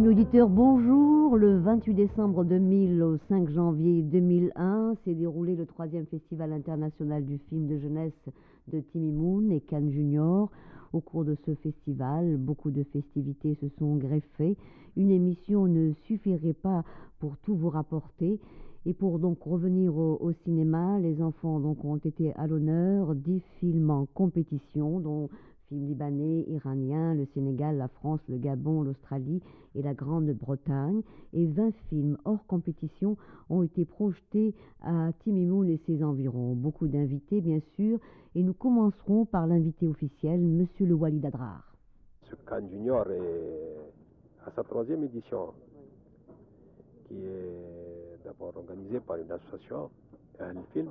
Amis auditeurs, bonjour. Le 28 décembre 2000 au 5 janvier 2001 s'est déroulé le 3e Festival international du film de jeunesse de Timmy Moon et Cannes Junior. Au cours de ce festival, beaucoup de festivités se sont greffées. Une émission ne suffirait pas pour tout vous rapporter. Et pour donc revenir au cinéma, les enfants donc ont été à l'honneur. 10 films en compétition, dont films libanais, iraniens, le Sénégal, la France, le Gabon, l'Australie et la Grande-Bretagne. Et 20 films hors compétition ont été projetés à Timmy Moon et ses environs. Beaucoup d'invités, bien sûr. Et nous commencerons par l'invité officiel, Monsieur le Walid Adrar. Ce Cannes Junior est à sa 3e édition, qui est d'abord organisée par une association, un film.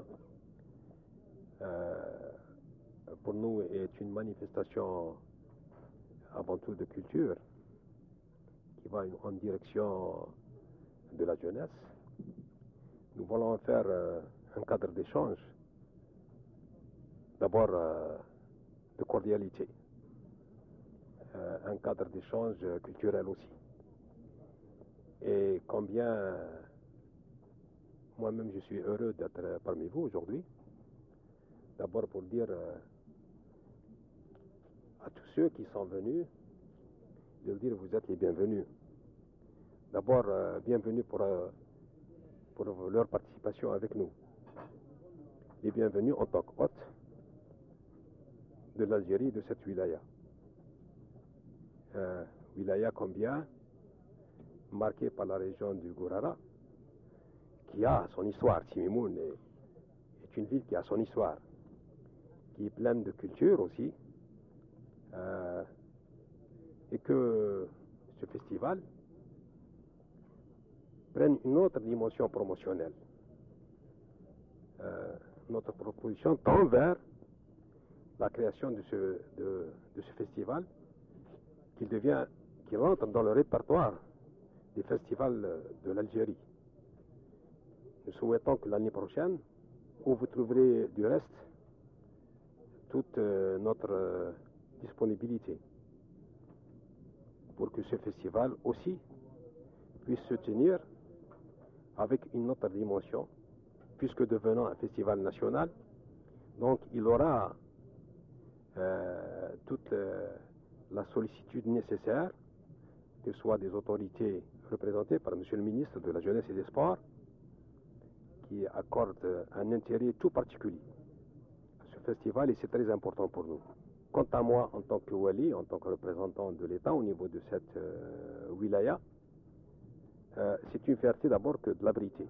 Pour nous, est une manifestation avant tout de culture qui va en direction de la jeunesse. Nous voulons faire un cadre d'échange, d'abord de cordialité, un cadre d'échange culturel aussi. Et combien moi-même je suis heureux d'être parmi vous aujourd'hui, d'abord pour dire à tous ceux qui sont venus, de dire vous êtes les bienvenus. D'abord, bienvenue pour leur participation avec nous. Les bienvenus en tant qu'hôtes de l'Algérie, de cette wilaya. Wilaya combien marquée par la région du Gourara, qui a son histoire. Timmy Moon est une ville qui a son histoire, qui est pleine de culture aussi. Et que ce festival prenne une autre dimension promotionnelle. Notre proposition tend vers la création de ce festival qui rentre dans le répertoire des festivals de l'Algérie. Nous souhaitons que l'année prochaine, où vous trouverez du reste toute notre disponibilité pour que ce festival aussi puisse se tenir avec une autre dimension, puisque devenant un festival national, donc il aura toute la sollicitude nécessaire, que ce soit des autorités représentées par M. le ministre de la Jeunesse et des Sports, qui accorde un intérêt tout particulier à ce festival, et c'est très important pour nous. Quant à moi, en tant que wali, en tant que représentant de l'État au niveau de cette wilaya, c'est une fierté d'abord que de l'abriter.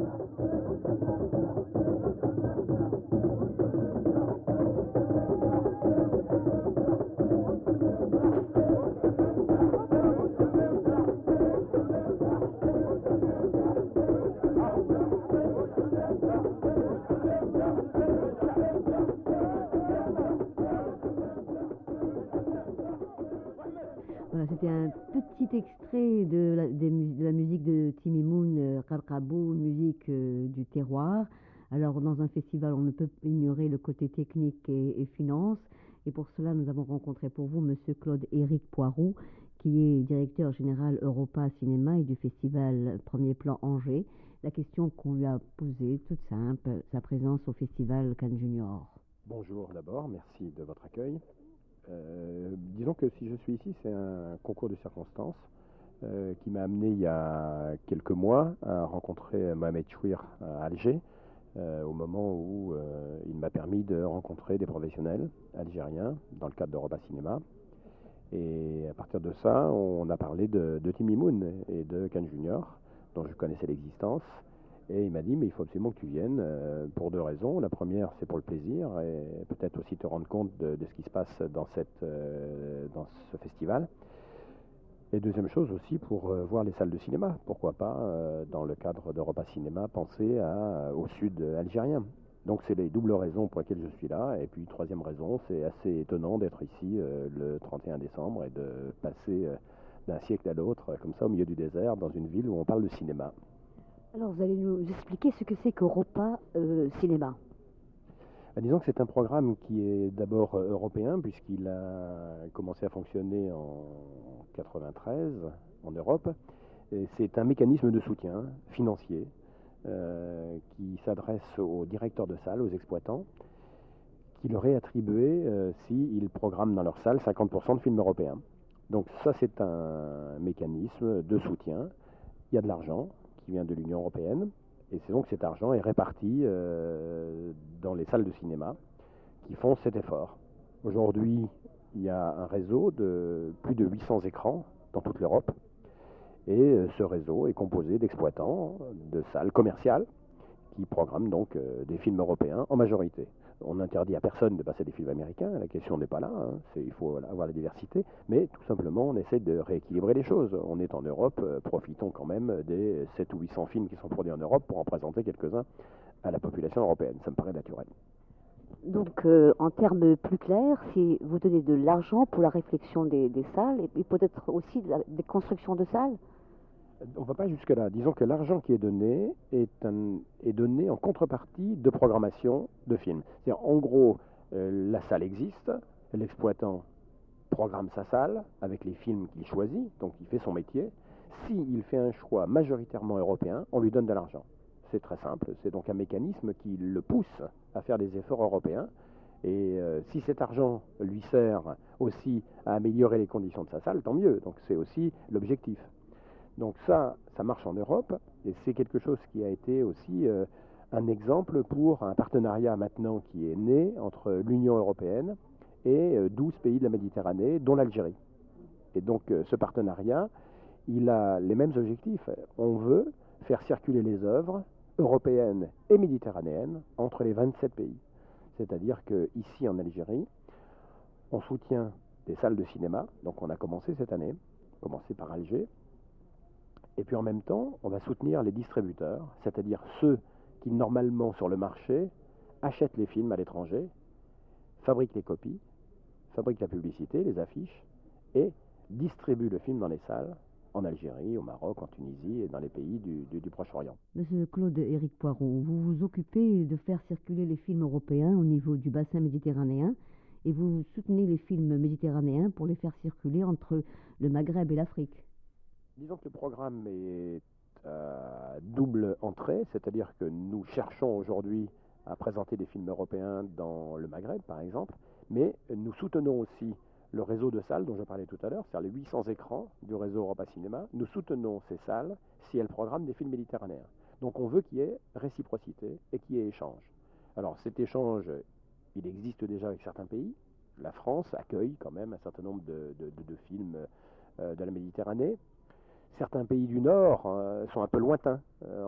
Voilà, c'était un petit extrait de la musique de Timmy Moon, Qarqabou, musique du terroir. Alors, dans un festival, on ne peut ignorer le côté technique et finance. Et pour cela, nous avons rencontré pour vous M. Claude-Éric Poiroux, qui est directeur général Europa Cinéma et du festival Premier Plan Angers. La question qu'on lui a posée, toute simple, sa présence au festival Cannes Junior. Bonjour d'abord, merci de votre accueil. Disons que si je suis ici, c'est un concours de circonstances qui m'a amené il y a quelques mois à rencontrer Mohamed Chouir à Alger, au moment où il m'a permis de rencontrer des professionnels algériens dans le cadre d'Europa Cinéma. Et à partir de ça, on a parlé de Timmy Moon et de Cannes Junior, dont je connaissais l'existence. Et il m'a dit, mais il faut absolument que tu viennes pour 2 raisons. La première, c'est pour le plaisir et peut-être aussi te rendre compte de ce qui se passe dans ce festival. Et deuxième chose aussi pour voir les salles de cinéma. Pourquoi pas, dans le cadre d'Europa Cinéma, penser au sud algérien. Donc c'est les doubles raisons pour lesquelles je suis là. Et puis troisième raison, c'est assez étonnant d'être ici le 31 décembre et de passer d'un siècle à l'autre, comme ça, au milieu du désert, dans une ville où on parle de cinéma. Alors, vous allez nous expliquer ce que c'est qu'Europa Cinéma. Disons que c'est un programme qui est d'abord européen, puisqu'il a commencé à fonctionner en 93 en Europe. C'est un mécanisme de soutien financier qui s'adresse aux directeurs de salles, aux exploitants, qui leur est attribué s'ils programment dans leur salle 50% de films européens. Donc ça, c'est un mécanisme de soutien. Il y a de l'argent qui vient de l'Union européenne, et c'est donc cet argent est réparti dans les salles de cinéma qui font cet effort. Aujourd'hui, il y a un réseau de plus de 800 écrans dans toute l'Europe, et ce réseau est composé d'exploitants de salles commerciales qui programment donc des films européens en majorité. On n'interdit à personne de passer des films américains, la question n'est pas là, hein. Il faut avoir la diversité, mais tout simplement on essaie de rééquilibrer les choses. On est en Europe, profitons quand même des 7 ou 800 films qui sont produits en Europe pour en présenter quelques-uns à la population européenne, ça me paraît naturel. Donc, en termes plus clairs, si vous donnez de l'argent pour la réflexion des salles et peut-être aussi des constructions de salles. On ne va pas jusque-là. Disons que l'argent qui est donné est donné en contrepartie de programmation de films. C'est-à-dire, en gros, la salle existe, l'exploitant programme sa salle avec les films qu'il choisit, donc il fait son métier. S'il fait un choix majoritairement européen, on lui donne de l'argent. C'est très simple, c'est donc un mécanisme qui le pousse à faire des efforts européens. Et si cet argent lui sert aussi à améliorer les conditions de sa salle, tant mieux. Donc c'est aussi l'objectif. Donc ça marche en Europe, et c'est quelque chose qui a été aussi un exemple pour un partenariat maintenant qui est né entre l'Union européenne et 12 pays de la Méditerranée, dont l'Algérie. Et donc ce partenariat, il a les mêmes objectifs. On veut faire circuler les œuvres européennes et méditerranéennes entre les 27 pays. C'est-à-dire qu'ici en Algérie, on soutient des salles de cinéma, donc on a commencé cette année, commencé par Alger. Et puis en même temps, on va soutenir les distributeurs, c'est-à-dire ceux qui normalement sur le marché achètent les films à l'étranger, fabriquent les copies, fabriquent la publicité, les affiches, et distribuent le film dans les salles, en Algérie, au Maroc, en Tunisie et dans les pays du Proche-Orient. Monsieur Claude-Éric Poiron, vous vous occupez de faire circuler les films européens au niveau du bassin méditerranéen et vous soutenez les films méditerranéens pour les faire circuler entre le Maghreb et l'Afrique. Disons que le programme est à double entrée, c'est-à-dire que nous cherchons aujourd'hui à présenter des films européens dans le Maghreb, par exemple, mais nous soutenons aussi le réseau de salles dont je parlais tout à l'heure, c'est-à-dire les 800 écrans du réseau Europa Cinéma. Nous soutenons ces salles si elles programment des films méditerranéens. Donc on veut qu'il y ait réciprocité et qu'il y ait échange. Alors cet échange, il existe déjà avec certains pays. La France accueille quand même un certain nombre de films de la Méditerranée. Certains pays du Nord sont un peu lointains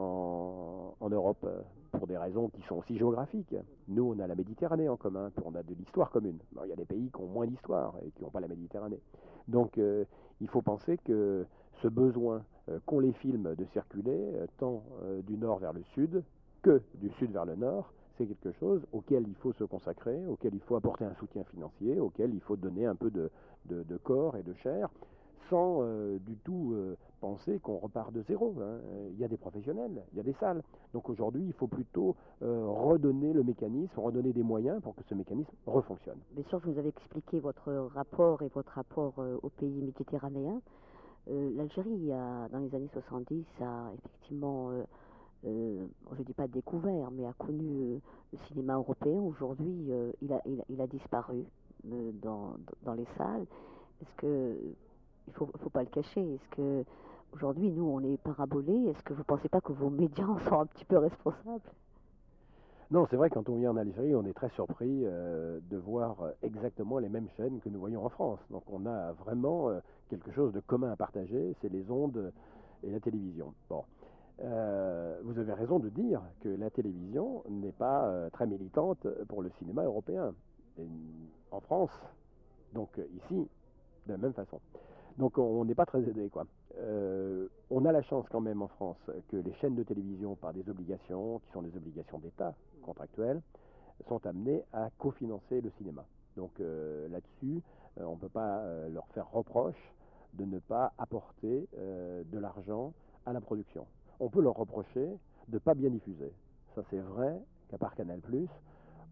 en Europe pour des raisons qui sont aussi géographiques. Nous, on a la Méditerranée en commun, puis on a de l'histoire commune. Bon, il y a des pays qui ont moins d'histoire et qui n'ont pas la Méditerranée. Donc, il faut penser que ce besoin qu'ont les films de circuler, tant du Nord vers le Sud que du Sud vers le Nord, c'est quelque chose auquel il faut se consacrer, auquel il faut apporter un soutien financier, auquel il faut donner un peu de corps et de chair, sans du tout penser qu'on repart de zéro. Hein. Il y a des professionnels, il y a des salles. Donc aujourd'hui, il faut plutôt redonner le mécanisme, redonner des moyens pour que ce mécanisme refonctionne. Bien sûr, vous nous avez expliqué votre rapport et votre rapport aux pays méditerranéens. L'Algérie, dans les années 70, a effectivement, je ne dis pas découvert, mais a connu le cinéma européen. Aujourd'hui, il a disparu dans les salles. Est-ce que il faut pas le cacher. Est-ce que aujourd'hui, nous, on est parabolés? Est-ce que vous ne pensez pas que vos médias en sont un petit peu responsables? Non, c'est vrai, quand on vient en Algérie, on est très surpris de voir exactement les mêmes chaînes que nous voyons en France. Donc on a vraiment quelque chose de commun à partager, c'est les ondes et la télévision. Bon. Vous avez raison de dire que la télévision n'est pas très militante pour le cinéma européen. Et en France, donc ici, de la même façon. Donc on n'est pas très aidé, quoi. On a la chance quand même en France que les chaînes de télévision, par des obligations, qui sont des obligations d'État contractuelles, sont amenées à cofinancer le cinéma. Donc là-dessus, on ne peut pas leur faire reproche de ne pas apporter de l'argent à la production. On peut leur reprocher de ne pas bien diffuser. Ça c'est vrai qu'à part Canal+,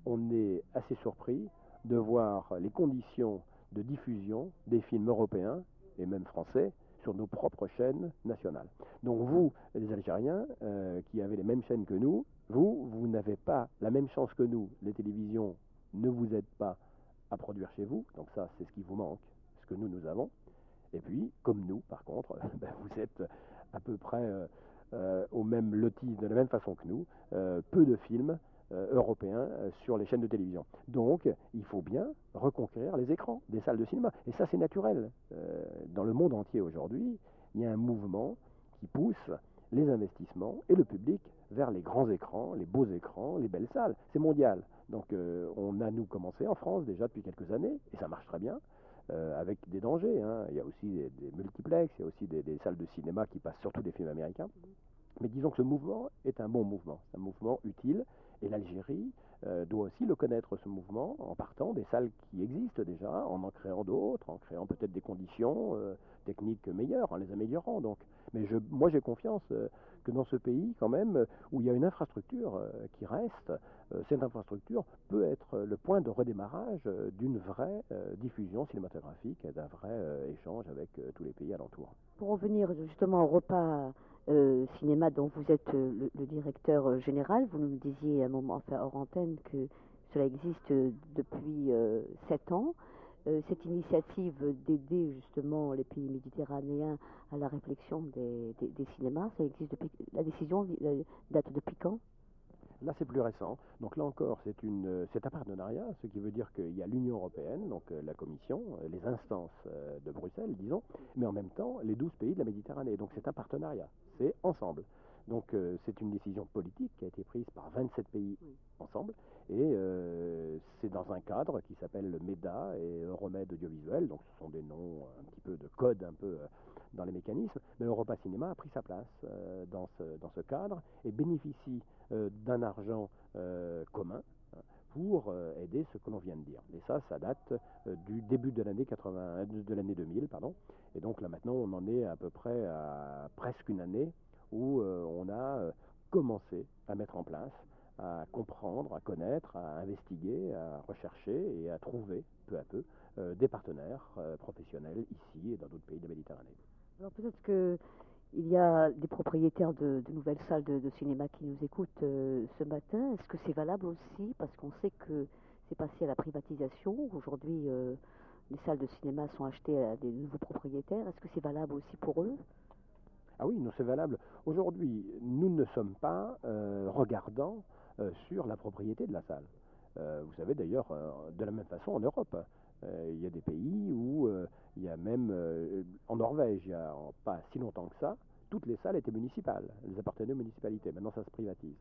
on est assez surpris de voir les conditions de diffusion des films européens et même français sur nos propres chaînes nationales. Donc vous, les Algériens, qui avez les mêmes chaînes que nous, vous n'avez pas la même chance que nous. Les télévisions ne vous aident pas à produire chez vous, donc ça c'est ce qui vous manque, ce que nous avons. Et puis, comme nous, par contre, vous êtes à peu près au même loti, de la même façon que nous, peu de films européens sur les chaînes de télévision. Donc, il faut bien reconquérir les écrans des salles de cinéma. Et ça, c'est naturel. Dans le monde entier aujourd'hui, il y a un mouvement qui pousse les investissements et le public vers les grands écrans, les beaux écrans, les belles salles. C'est mondial. Donc, on a, nous, commencé en France déjà depuis quelques années, et ça marche très bien. Avec des dangers. Hein. Il y a aussi des multiplex, il y a aussi des salles de cinéma qui passent surtout des films américains. Mais disons que ce mouvement est un bon mouvement, un mouvement utile. Et l'Algérie doit aussi le connaître, ce mouvement, en partant des salles qui existent déjà, en créant d'autres, en créant peut-être des conditions techniques meilleures, en les améliorant. Donc. Mais moi, j'ai confiance que dans ce pays, quand même, où il y a une infrastructure qui reste, cette infrastructure peut être le point de redémarrage d'une vraie diffusion cinématographique et d'un vrai échange avec tous les pays alentours. Pour revenir justement au repas cinéma dont vous êtes le directeur général, vous nous disiez à un moment, enfin hors antenne, que cela existe depuis 7 ans. Cette initiative d'aider justement les pays méditerranéens à la réflexion des cinémas, ça existe depuis, la décision date depuis quand? Là, c'est plus récent. Donc là encore, c'est un partenariat, ce qui veut dire qu'il y a l'Union européenne, donc la Commission, les instances de Bruxelles, disons, mais en même temps, les 12 pays de la Méditerranée. Donc c'est un partenariat, c'est ensemble. Donc c'est une décision politique qui a été prise par 27 pays ensemble, et c'est dans un cadre qui s'appelle le MEDA et Euromed Audiovisuel, donc ce sont des noms un petit peu de code, un peu dans les mécanismes, mais Europa Cinéma a pris sa place dans ce cadre et bénéficie d'un argent commun pour aider ce que l'on vient de dire. Et ça date du début de l'année 2000, pardon. Et donc là maintenant, on en est à peu près à presque une année où on a commencé à mettre en place, à comprendre, à connaître, à investiguer, à rechercher et à trouver peu à peu des partenaires professionnels ici et dans d'autres pays de la Méditerranée. Alors peut-être qu'il y a des propriétaires de nouvelles salles de cinéma qui nous écoutent ce matin. Est-ce que c'est valable aussi? Parce qu'on sait que c'est passé à la privatisation. Aujourd'hui, les salles de cinéma sont achetées à des nouveaux propriétaires. Est-ce que c'est valable aussi pour eux? Ah oui, non, c'est valable. Aujourd'hui, nous ne sommes pas regardants sur la propriété de la salle. Vous savez d'ailleurs, de la même façon en Europe, il y a des pays où il y a même, en Norvège, il n'y a pas si longtemps que ça, toutes les salles étaient municipales, elles appartenaient aux municipalités. Maintenant, ça se privatise.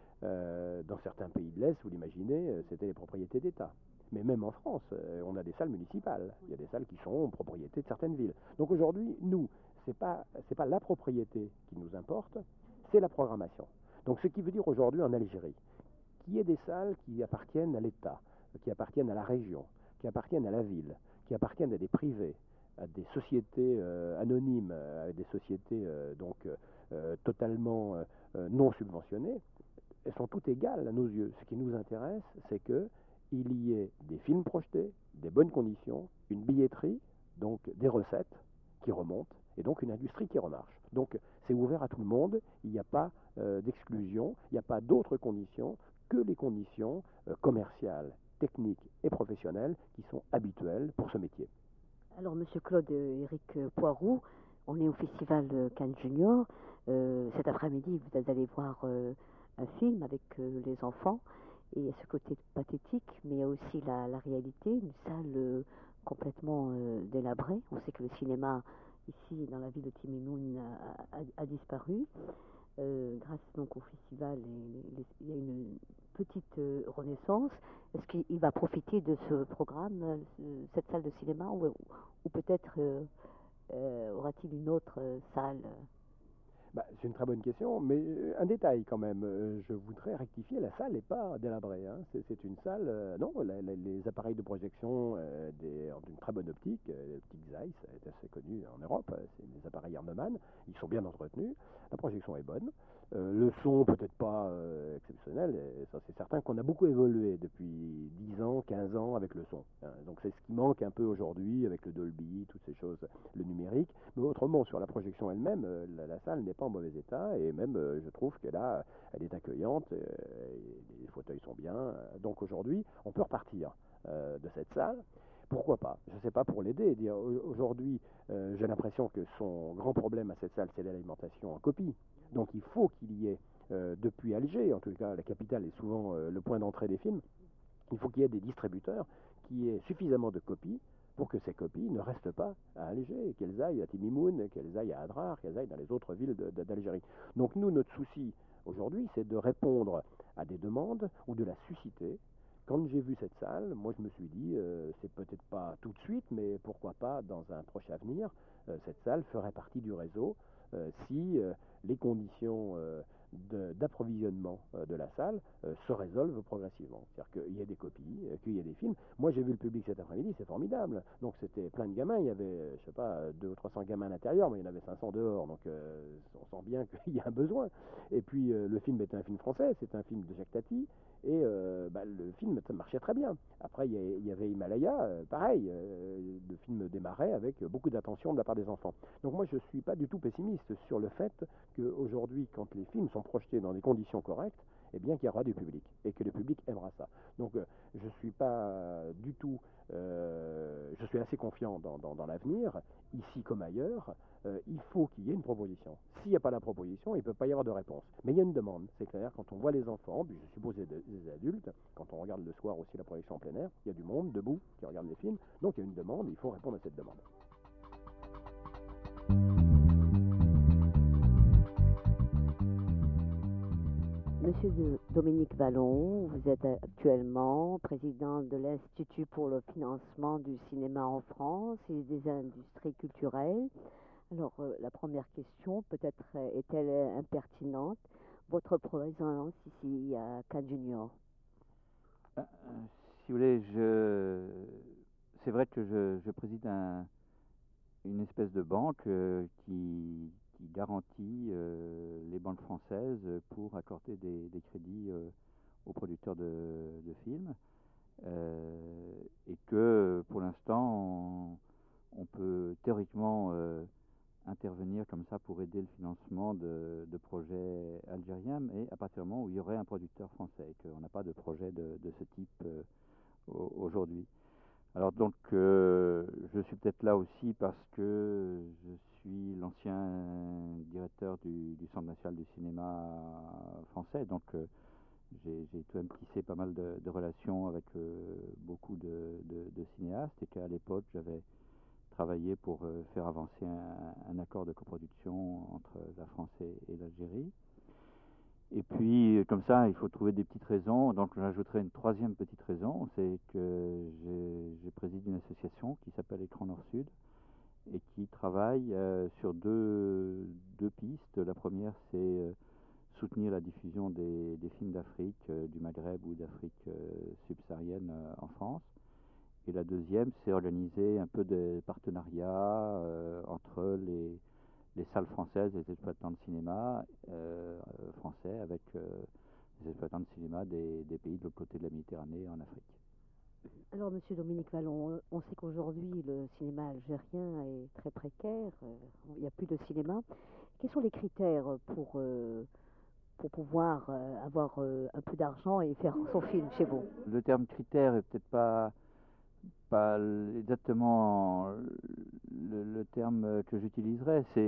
Dans certains pays de l'Est, vous l'imaginez, c'était les propriétés d'État. Mais même en France, on a des salles municipales. Il y a des salles qui sont propriétés de certaines villes. Donc aujourd'hui, nous, c'est pas la propriété qui nous importe, c'est la programmation. Donc ce qui veut dire aujourd'hui en Algérie, qu'il y ait des salles qui appartiennent à l'État, qui appartiennent à la région, qui appartiennent à la ville, qui appartiennent à des privés, à des sociétés anonymes, à des sociétés totalement non subventionnées, elles sont toutes égales à nos yeux. Ce qui nous intéresse, c'est qu'il y ait des films projetés, des bonnes conditions, une billetterie, donc des recettes qui remontent, et donc une industrie qui remarche. Donc c'est ouvert à tout le monde, il n'y a pas d'exclusion, il n'y a pas d'autres conditions que les conditions commerciales, techniques et professionnelles qui sont habituelles pour ce métier. Alors Monsieur Claude Éric Poiroux, on est au festival Cannes Junior. Cet après-midi, vous allez voir un film avec les enfants, et il y a ce côté pathétique, mais il y a aussi la réalité, une salle complètement délabrée. On sait que le cinéma ici dans la ville de Timimoun a disparu. Grâce donc au festival, il y a une petite renaissance. Est-ce qu'il va profiter de ce programme, cette salle de cinéma, ou peut-être aura-t-il une autre salle? C'est une très bonne question, mais un détail quand même. Je voudrais rectifier, la salle n'est pas délabrée. Hein. C'est une salle, non, les appareils de projection d'une très bonne optique. L'optique Zeiss est assez connue en Europe. C'est des appareils Harnemann. Ils sont bien entretenus. La projection est bonne. Le son, peut-être pas exceptionnel. Et ça, c'est certain qu'on a beaucoup évolué depuis 10 ans, 15 ans avec le son. Donc, c'est ce qui manque un peu aujourd'hui avec le Dolby, toutes ces choses, le numérique. Mais autrement, sur la projection elle-même, la salle n'est pas en mauvais état. Et même, je trouve qu'elle est accueillante. Les fauteuils sont bien. Donc, aujourd'hui, on peut repartir de cette salle. Pourquoi pas? Je ne sais pas pour l'aider. Aujourd'hui, j'ai l'impression que son grand problème à cette salle, c'est l'alimentation en copie. Donc il faut qu'il y ait, depuis Alger, en tout cas la capitale est souvent le point d'entrée des films, il faut qu'il y ait des distributeurs qui aient suffisamment de copies pour que ces copies ne restent pas à Alger, qu'elles aillent à Timimoun, qu'elles aillent à Adrar, qu'elles aillent dans les autres villes d'Algérie. Donc nous, notre souci aujourd'hui, c'est de répondre à des demandes ou de la susciter. Quand j'ai vu cette salle, moi je me suis dit, c'est peut-être pas tout de suite, mais pourquoi pas dans un proche avenir, cette salle ferait partie du réseau si les conditions d'approvisionnement de la salle se résolvent progressivement. C'est-à-dire qu'il y ait des copies, qu'il y ait des films. Moi j'ai vu le public cet après-midi, c'est formidable. Donc c'était plein de gamins, il y avait, je sais pas, 200 ou 300 gamins à l'intérieur, mais il y en avait 500 dehors, donc on sent bien qu'il y a un besoin. Et puis le film était un film français, c'est un film de Jacques Tati, et le film marchait très bien. Après, il y avait Himalaya, pareil, le film démarrait avec beaucoup d'attention de la part des enfants. Donc moi, je ne suis pas du tout pessimiste sur le fait qu'aujourd'hui, quand les films sont projetés dans des conditions correctes, eh bien qu'il y aura du public, et que le public aimera ça. Donc je ne suis pas du tout... je suis assez confiant dans l'avenir, ici comme ailleurs. Il faut qu'il y ait une proposition. S'il n'y a pas la proposition, il ne peut pas y avoir de réponse. Mais il y a une demande, c'est clair. Quand on voit les enfants, puis je suppose les adultes, quand on regarde le soir aussi la projection en plein air, il y a du monde debout qui regarde les films. Donc il y a une demande, il faut répondre à cette demande. Monsieur Dominique Vallon, vous êtes actuellement président de l'Institut pour le financement du cinéma en France et des industries culturelles. Alors, la première question, peut-être est-elle impertinente, votre présence ici à Cannes Junior? Si vous voulez, c'est vrai que je préside une espèce de banque qui garantit les banques françaises pour accorder des crédits aux producteurs de films. Et que pour l'instant, on peut théoriquement intervenir comme ça pour aider le financement de projets algériens, mais à partir du moment où il y aurait un producteur français, et qu'on n'a pas de projet de ce type aujourd'hui. Alors donc, je suis peut-être là aussi parce que je suis l'ancien directeur du Centre national du cinéma français, donc j'ai tout de même tissé pas mal de relations avec beaucoup de cinéastes, et qu'à l'époque j'avais travaillé pour faire avancer un accord de coproduction entre la France et l'Algérie. Et puis, comme ça, il faut trouver des petites raisons. Donc, j'ajouterai une troisième petite raison, c'est que je préside une association qui s'appelle Écran Nord-Sud et qui travaille sur deux pistes. La première, c'est soutenir la diffusion des films d'Afrique, du Maghreb ou d'Afrique subsaharienne en France. Et la deuxième, c'est organiser un peu des partenariats entre les salles françaises et les exploitants de cinéma français avec les exploitants de cinéma des pays de l'autre côté de la Méditerranée en Afrique. Alors, Monsieur Dominique Vallon, on sait qu'aujourd'hui, le cinéma algérien est très précaire. Il n'y a plus de cinéma. Quels sont les critères pour pouvoir avoir un peu d'argent et faire son film chez vous? Le terme critère est peut-être pas exactement le terme que j'utiliserais. C'est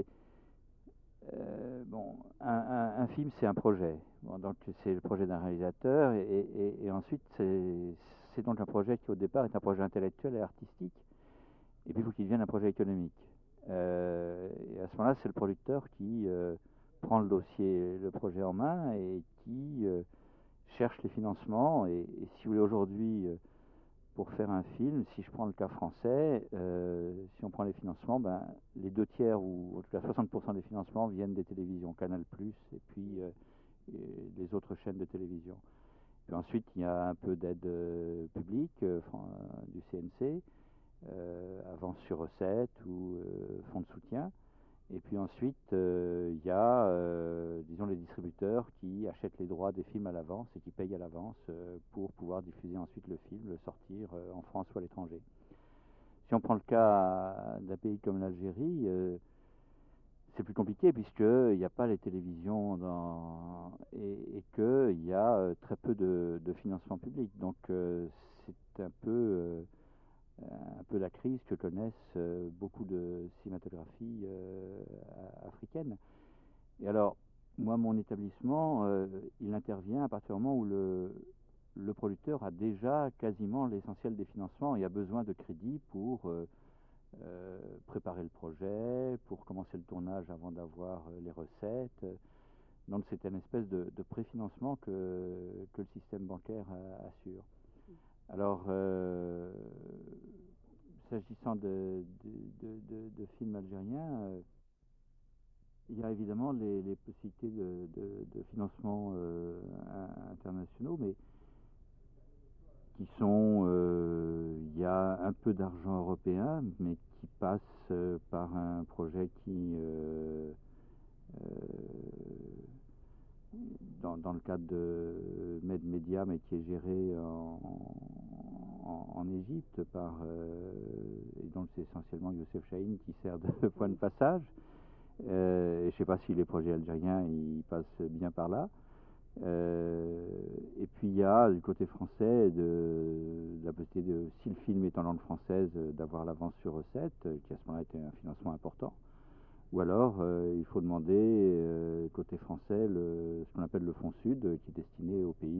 un film, c'est un projet. Bon, donc c'est le projet d'un réalisateur, et ensuite c'est donc un projet qui au départ est un projet intellectuel et artistique, et puis il faut qu'il devienne un projet économique. Et à ce moment-là, c'est le producteur qui prend le dossier, le projet en main, et qui cherche les financements. Et si vous voulez, aujourd'hui, pour faire un film, si je prends le cas français, si on prend les financements, les 2/3 ou en tout cas 60% des financements viennent des télévisions, Canal+, et puis les autres chaînes de télévision. Puis ensuite, il y a un peu d'aide publique du CNC, avance sur recette ou fonds de soutien. Et puis ensuite, il y a, disons, les distributeurs qui achètent les droits des films à l'avance et qui payent à l'avance pour pouvoir diffuser ensuite le film, le sortir en France ou à l'étranger. Si on prend le cas d'un pays comme l'Algérie, c'est plus compliqué puisqu'il n'y a pas les télévisions et qu'il y a très peu de financement public. Donc c'est un peu la crise que connaissent beaucoup de cinématographies africaines. Et alors, moi, mon établissement, il intervient à partir du moment où le producteur a déjà quasiment l'essentiel des financements et a besoin de crédit pour préparer le projet, pour commencer le tournage avant d'avoir les recettes. Donc c'est une espèce de préfinancement que le système bancaire assure. Alors, s'agissant de films algériens, il y a évidemment les possibilités de financement internationaux, mais qui sont, il y a un peu d'argent européen, mais qui passe par un projet qui, dans le cadre de Medmedia, mais qui est géré en Égypte et donc c'est essentiellement Youssef Chahine qui sert de point de passage. Et je ne sais pas si les projets algériens ils passent bien par là. Et puis il y a du côté français la possibilité de, si le film est en langue française, d'avoir l'avance sur recette, qui à ce moment-là était un financement important. Ou alors il faut demander côté français ce qu'on appelle le Fonds Sud, qui est destiné aux pays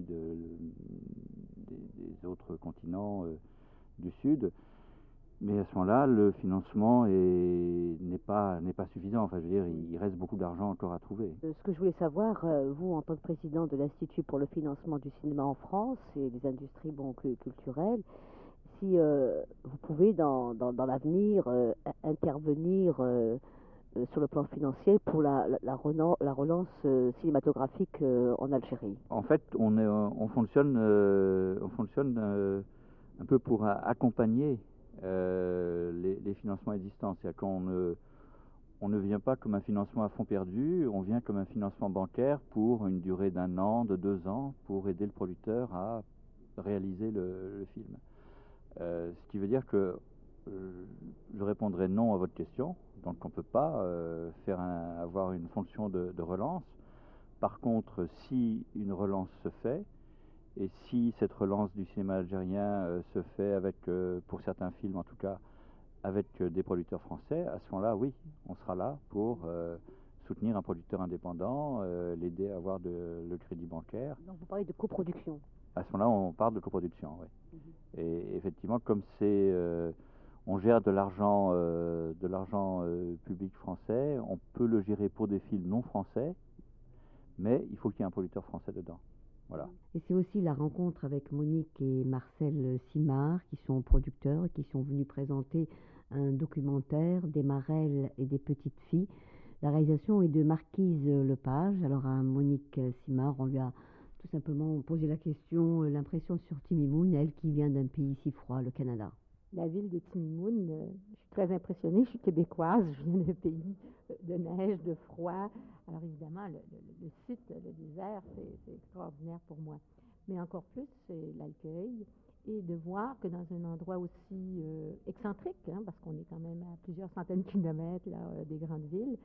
des autres continents du Sud. Mais à ce moment-là, le financement n'est pas suffisant. Enfin, je veux dire, il reste beaucoup d'argent encore à trouver. Ce que je voulais savoir, vous, en tant que président de l'Institut pour le financement du cinéma en France et des industries culturelles, si vous pouvez, dans l'avenir, intervenir sur le plan financier pour la relance cinématographique en Algérie. En fait, on fonctionne un peu pour accompagner les financements existants. C'est-à-dire qu'on ne vient pas comme un financement à fond perdu, on vient comme un financement bancaire pour une durée d'1 an, de 2 ans, pour aider le producteur à réaliser le film. Ce qui veut dire que je répondrai non à votre question. Donc on ne peut pas avoir une fonction de relance. Par contre, si une relance se fait, et si cette relance du cinéma algérien se fait avec, pour certains films en tout cas, avec des producteurs français, à ce moment-là, oui, on sera là pour soutenir un producteur indépendant, l'aider à avoir le crédit bancaire. Donc vous parlez de coproduction. À ce moment-là, on parle de coproduction, oui. Et effectivement, comme c'est, on gère de l'argent public français, on peut le gérer pour des films non français, mais il faut qu'il y ait un producteur français dedans. Voilà. Et c'est aussi la rencontre avec Monique et Marcel Simard, qui sont producteurs et qui sont venus présenter un documentaire des Marelles et des petites filles. La réalisation est de Marquise Lepage. Alors à Monique Simard, on lui a tout simplement posé la question, l'impression sur Timimoun, elle qui vient d'un pays si froid, le Canada. La ville de Timimoun, je suis très impressionnée, je suis québécoise, je viens d'un pays de neige, de froid. Alors évidemment, le site, le désert, c'est extraordinaire pour moi. Mais encore plus, c'est l'accueil et de voir que dans un endroit aussi excentrique, hein, parce qu'on est quand même à plusieurs centaines de kilomètres là, des grandes villes,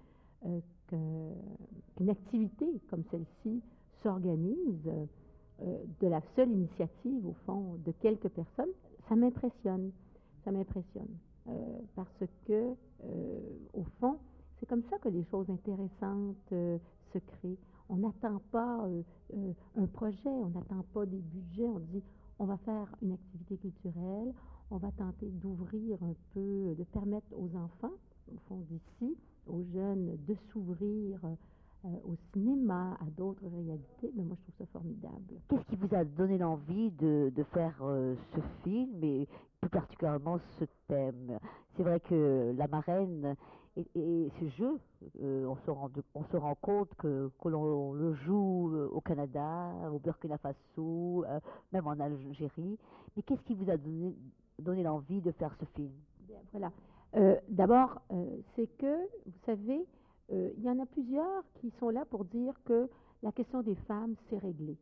qu'une activité comme celle-ci s'organise de la seule initiative, au fond, de quelques personnes, ça m'impressionne. Ça m'impressionne. Parce que, au fond, c'est comme ça que les choses intéressantes se créent. On n'attend pas un projet, on n'attend pas des budgets. On dit, on va faire une activité culturelle, on va tenter d'ouvrir un peu, de permettre aux enfants, au fond d'ici, aux jeunes, de s'ouvrir au cinéma, à d'autres réalités. Mais moi, je trouve ça formidable. Qu'est-ce qui vous a donné l'envie de faire ce film et plus particulièrement ce thème? C'est vrai que La Marraine et ce jeu, on se rend compte que l'on le joue au Canada, au Burkina Faso, même en Algérie. Mais qu'est-ce qui vous a donné donné l'envie de faire ce film? Bien, voilà. D'abord, c'est que, vous savez, il y en a plusieurs qui sont là pour dire que la question des femmes, c'est réglé.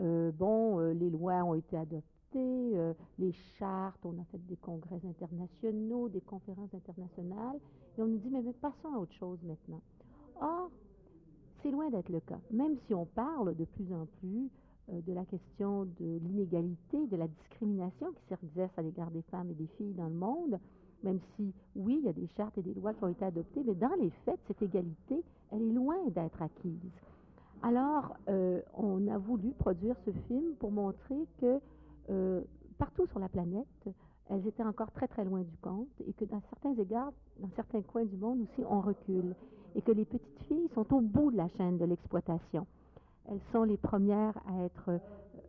Les lois ont été adoptées, les chartes, on a fait des congrès internationaux, des conférences internationales, et on nous dit, mais passons à autre chose maintenant. Or, c'est loin d'être le cas. Même si on parle de plus en plus de la question de l'inégalité, de la discrimination qui s'exerce à l'égard des femmes et des filles dans le monde, même si, oui, il y a des chartes et des lois qui ont été adoptées, mais dans les faits, cette égalité, elle est loin d'être acquise. Alors, on a voulu produire ce film pour montrer que partout sur la planète, elles étaient encore très, très loin du compte et que dans certains égards, dans certains coins du monde aussi, on recule. Et que les petites filles sont au bout de la chaîne de l'exploitation. Elles sont les premières à être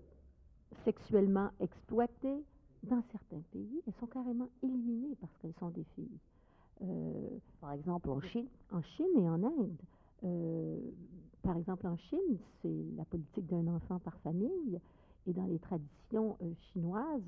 sexuellement exploitées. Dans certains pays, elles sont carrément éliminées parce qu'elles sont des filles. Par exemple, en Chine? En Chine et en Inde. Par exemple, en Chine, c'est la politique d'un enfant par famille. Et dans les traditions chinoises,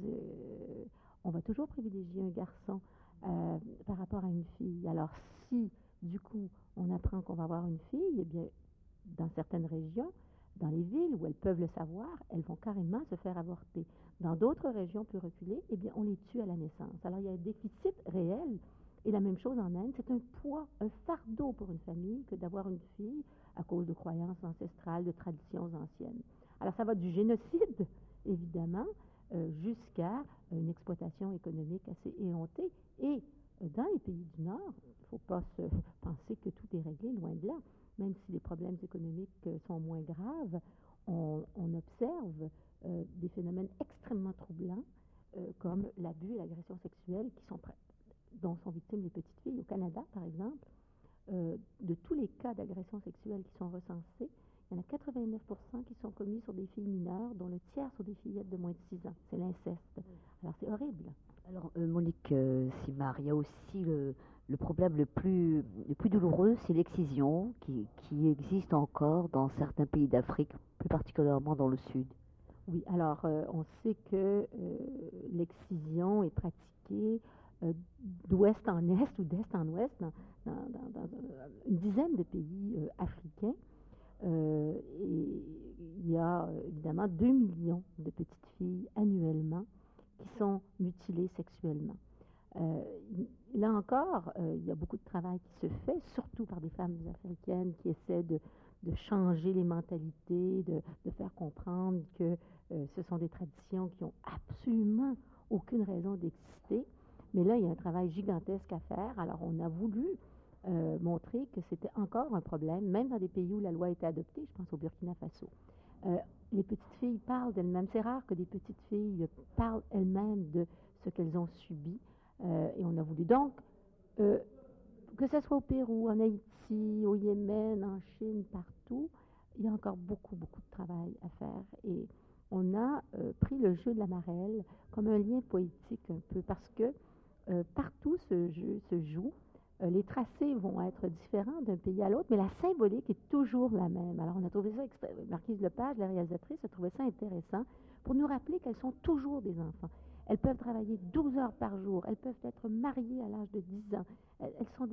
on va toujours privilégier un garçon par rapport à une fille. Alors, si, du coup, on apprend qu'on va avoir une fille, eh bien, dans certaines régions, dans les villes où elles peuvent le savoir, elles vont carrément se faire avorter. Dans d'autres régions plus reculées, eh bien, on les tue à la naissance. Alors, il y a un déficit réel. Et la même chose en Inde, c'est un poids, un fardeau pour une famille que d'avoir une fille à cause de croyances ancestrales, de traditions anciennes. Alors, ça va du génocide, évidemment, jusqu'à une exploitation économique assez éhontée. Et dans les pays du Nord, il ne faut pas se penser que tout est réglé, loin de là. Même si les problèmes économiques sont moins graves, on observe des phénomènes extrêmement troublants comme l'abus et l'agression sexuelle dont sont victimes les petites filles. Au Canada, par exemple, de tous les cas d'agression sexuelle qui sont recensés, il y en a 89% qui sont commis sur des filles mineures, dont le tiers sur des fillettes de moins de 6 ans. C'est l'inceste. Alors, c'est horrible. Alors, Monique Simard, il y a aussi le problème le plus douloureux, c'est l'excision qui existe encore dans certains pays d'Afrique, plus particulièrement dans le sud. Oui, alors on sait que l'excision est pratiquée d'ouest en est ou d'est en ouest dans une dizaine de pays africains. Et il y a évidemment 2 millions de petites filles annuellement qui sont mutilées sexuellement. Là encore, il y a beaucoup de travail qui se fait, surtout par des femmes africaines qui essaient de changer les mentalités, de faire comprendre que ce sont des traditions qui n'ont absolument aucune raison d'exister. Mais là, il y a un travail gigantesque à faire. Alors, on a voulu montrer que c'était encore un problème, même dans des pays où la loi a été adoptée, je pense au Burkina Faso. Les petites filles parlent d'elles-mêmes. C'est rare que des petites filles parlent elles-mêmes de ce qu'elles ont subi. Et on a voulu donc, que ce soit au Pérou, en Haïti, au Yémen, en Chine, partout, il y a encore beaucoup, beaucoup de travail à faire. Et on a pris le jeu de la marelle comme un lien poétique un peu, parce que partout ce jeu se joue. Les tracés vont être différents d'un pays à l'autre, mais la symbolique est toujours la même. Alors, on a trouvé ça, Marquise Lepage, la réalisatrice, a trouvé ça intéressant pour nous rappeler qu'elles sont toujours des enfants. Elles peuvent travailler 12 heures par jour, elles peuvent être mariées à l'âge de 10 ans, elles sont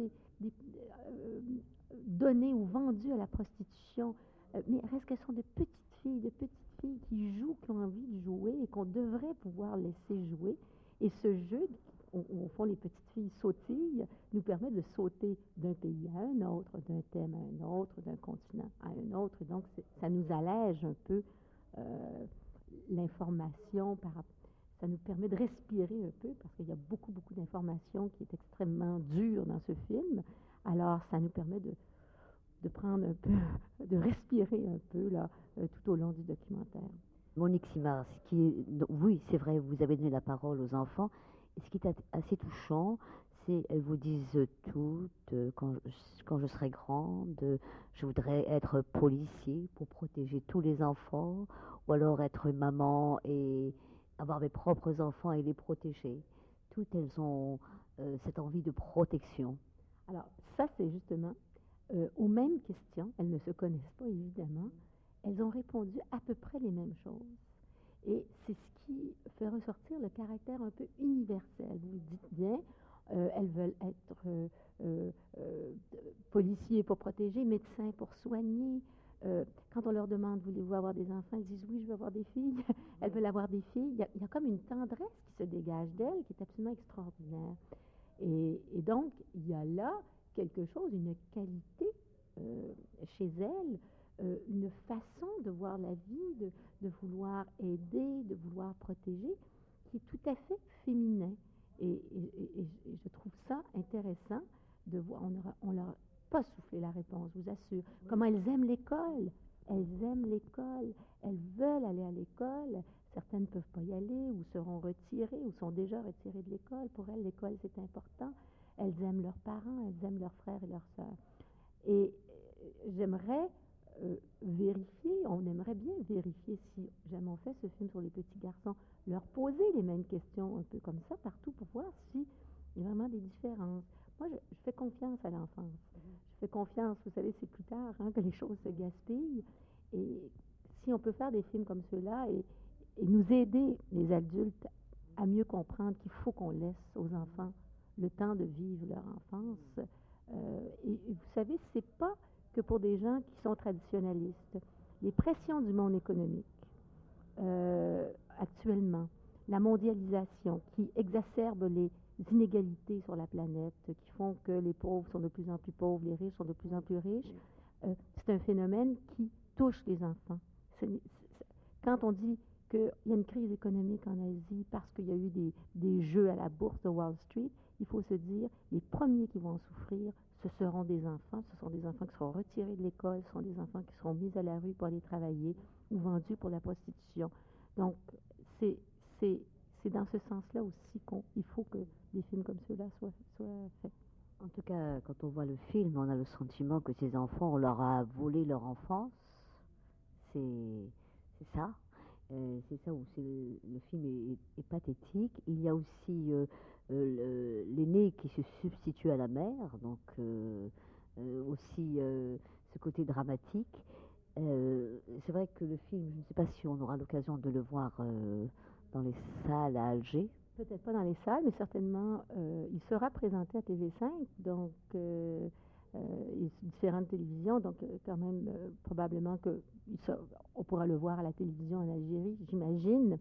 données ou vendues à la prostitution, mais reste qu'elles sont de petites filles qui jouent, qui ont envie de jouer et qu'on devrait pouvoir laisser jouer. Et ce jeu, au fond, les petites filles sautillent, nous permet de sauter d'un pays à un autre, d'un thème à un autre, d'un continent à un autre. Et donc, ça nous allège un peu l'information, ça nous permet de respirer un peu, parce qu'il y a beaucoup, beaucoup d'informations qui est extrêmement dure dans ce film. Alors, ça nous permet de prendre un peu, de respirer un peu là, tout au long du documentaire. Monique Simard, oui, c'est vrai, vous avez donné la parole aux enfants. Et ce qui est assez touchant, c'est elles vous disent toutes, quand je serai grande, je voudrais être policier pour protéger tous les enfants, ou alors être maman et avoir mes propres enfants et les protéger. Toutes elles ont cette envie de protection. Alors, ça, c'est justement aux mêmes questions. Elles ne se connaissent pas, évidemment. Elles ont répondu à peu près les mêmes choses. Et c'est ce qui fait ressortir le caractère un peu universel. Vous le dites bien, elles veulent être policiers pour protéger, médecins pour soigner. Quand on leur demande, voulez-vous avoir des enfants, elles disent oui, je veux avoir des filles. Elles veulent avoir des filles. Il y a comme une tendresse qui se dégage d'elles, qui est absolument extraordinaire. Et donc, il y a là quelque chose, une qualité chez elles, une façon de voir la vie, de vouloir aider, de vouloir protéger, qui est tout à fait féminin. Et je trouve ça intéressant de voir. On leur a pas soufflé la réponse, je vous assure. Comment elles aiment l'école. Elles aiment l'école. Elles veulent aller à l'école. Certaines ne peuvent pas y aller ou seront retirées ou sont déjà retirées de l'école. Pour elles, l'école, c'est important. Elles aiment leurs parents, elles aiment leurs frères et leurs sœurs. Et j'aimerais vérifier, on aimerait bien vérifier si jamais on fait ce film sur les petits garçons, leur poser les mêmes questions un peu comme ça partout pour voir s'il y a vraiment des différences. Moi, je fais confiance à l'enfance. Je fais confiance, vous savez, c'est plus tard que les choses se gaspillent. Et si on peut faire des films comme ceux-là et nous aider, les adultes, à mieux comprendre qu'il faut qu'on laisse aux enfants le temps de vivre leur enfance. Et vous savez, c'est pas que pour des gens qui sont traditionnalistes. Les pressions du monde économique, actuellement, la mondialisation qui exacerbe les inégalités sur la planète, qui font que les pauvres sont de plus en plus pauvres, les riches sont de plus en plus riches, c'est un phénomène qui touche les enfants. Quand on dit qu'il y a une crise économique en Asie parce qu'il y a eu des jeux à la bourse de Wall Street, il faut se dire, les premiers qui vont en souffrir, ce seront des enfants. Ce sont des enfants qui seront retirés de l'école, ce sont des enfants qui seront mis à la rue pour aller travailler ou vendus pour la prostitution. Donc, c'est dans ce sens-là aussi qu'il faut que des films comme ceux-là soient faits. En tout cas, quand on voit le film, on a le sentiment que ces enfants, on leur a volé leur enfance. C'est ça. C'est ça où le film est pathétique. Il y a aussi l'aîné qui se substitue à la mère, donc aussi ce côté dramatique. C'est vrai que le film, je ne sais pas si on aura l'occasion de le voir dans les salles à Alger. Peut-être pas dans les salles, mais certainement, il sera présenté à TV5, donc et différentes télévisions, donc quand même probablement on pourra le voir à la télévision en Algérie, j'imagine,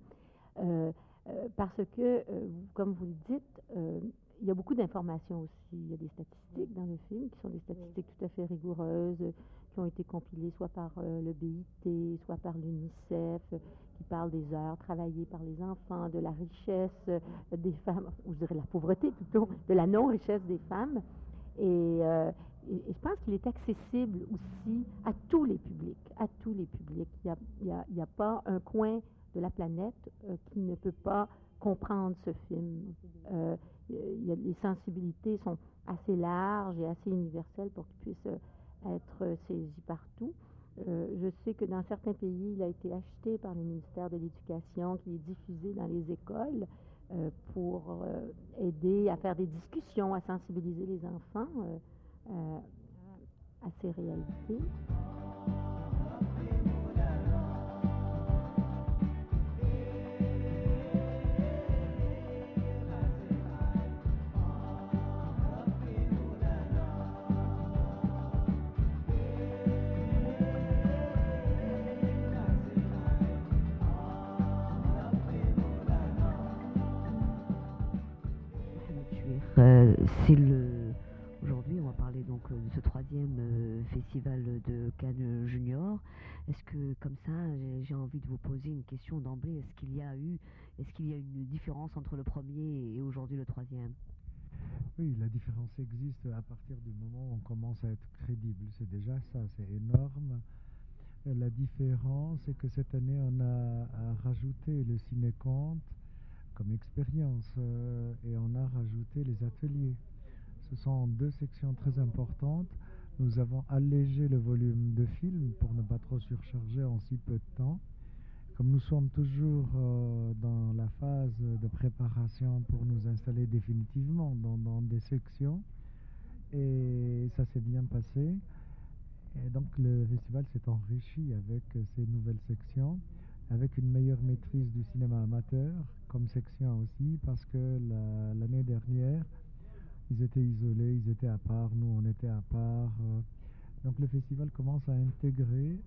parce que, comme vous le dites, il y a beaucoup d'informations aussi. Il y a des statistiques dans le film qui sont des statistiques tout à fait rigoureuses, qui ont été compilées soit par le BIT, soit par l'UNICEF, qui parlent des heures travaillées par les enfants, de la richesse des femmes, ou je dirais la pauvreté plutôt, de la non-richesse des femmes. Et je pense qu'il est accessible aussi à tous les publics, à tous les publics. Il y a pas un coin de la planète qui ne peut pas comprendre ce film. Les sensibilités sont assez larges et assez universelles pour qu'il puisse être saisi partout. Je sais que dans certains pays, il a été acheté par le ministère de l'Éducation, qui est diffusé dans les écoles pour aider à faire des discussions, à sensibiliser les enfants à ces réalités. Aujourd'hui, on va parler donc de ce troisième festival de Cannes Junior. Est-ce que, comme ça, j'ai envie de vous poser une question d'emblée. Est-ce qu'il y a une différence entre le premier et aujourd'hui le troisième? Oui, la différence existe à partir du moment où on commence à être crédible. C'est déjà ça, c'est énorme. La différence, c'est que cette année, on a rajouté le ciné-conte comme expérience et on a rajouté les ateliers. Ce sont deux sections très importantes. Nous avons allégé le volume de films pour ne pas trop surcharger en si peu de temps. Comme nous sommes toujours dans la phase de préparation pour nous installer définitivement dans des sections, et ça s'est bien passé. Et donc le festival s'est enrichi avec ces nouvelles sections. avec une meilleure maîtrise du cinéma amateur, comme section aussi, parce que l'année dernière, ils étaient isolés, ils étaient à part, nous on était à part. Donc le festival commence à intégrer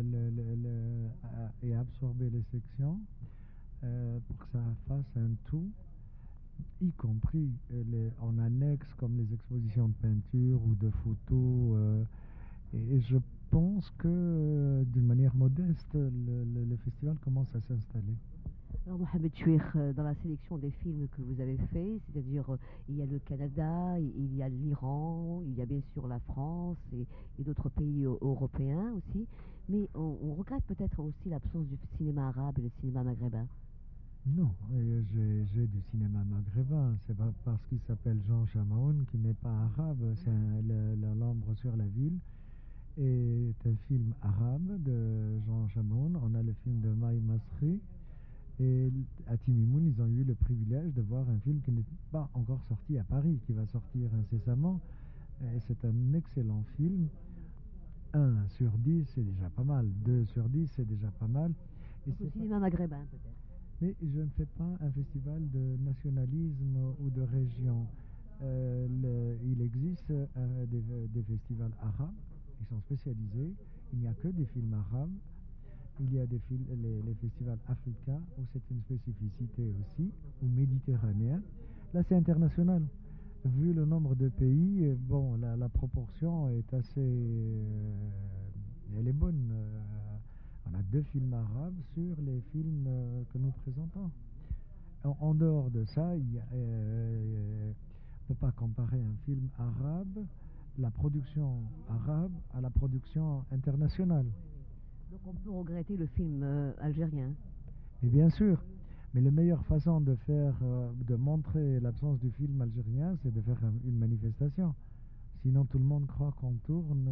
et absorber les sections pour que ça fasse un tout, y compris en annexe comme les expositions de peinture ou de photos. Et je pense que d'une manière modeste, le festival commence à s'installer. Alors Mohamed Chouir, dans la sélection des films que vous avez faits, c'est-à-dire il y a le Canada, il y a l'Iran, il y a bien sûr la France et d'autres pays européens aussi, mais on regrette peut-être aussi l'absence du cinéma arabe et le cinéma maghrébin. Non, j'ai du cinéma maghrébin. C'est pas parce qu'il s'appelle Jean Chamaoun qu'il n'est pas arabe. C'est L'Ombre sur la ville est un film arabe de Jean Chamaoun. On a le film de Maï Masri. Et à Timimoun, ils ont eu le privilège de voir un film qui n'est pas encore sorti à Paris, qui va sortir incessamment. Et c'est un excellent film. 1/10, c'est déjà pas mal. 2/10, c'est déjà pas mal. Et Donc le cinéma maghrébin peut-être. Mais je ne fais pas un festival de nationalisme ou de région. Il existe des festivals arabes, ils sont spécialisés. Il n'y a que des films arabes. Il y a les festivals africains où c'est une spécificité aussi, ou méditerranéen. Là, c'est international. Vu le nombre de pays, bon, la proportion est assez... elle est bonne. On a 2 films arabes sur les films que nous présentons. En dehors de ça, on ne peut pas comparer un film arabe, la production arabe, à la production internationale. Donc on peut regretter le film algérien. Et bien sûr, mais la meilleure façon de de montrer l'absence du film algérien, c'est de faire une manifestation. Sinon, tout le monde croit qu'on tourne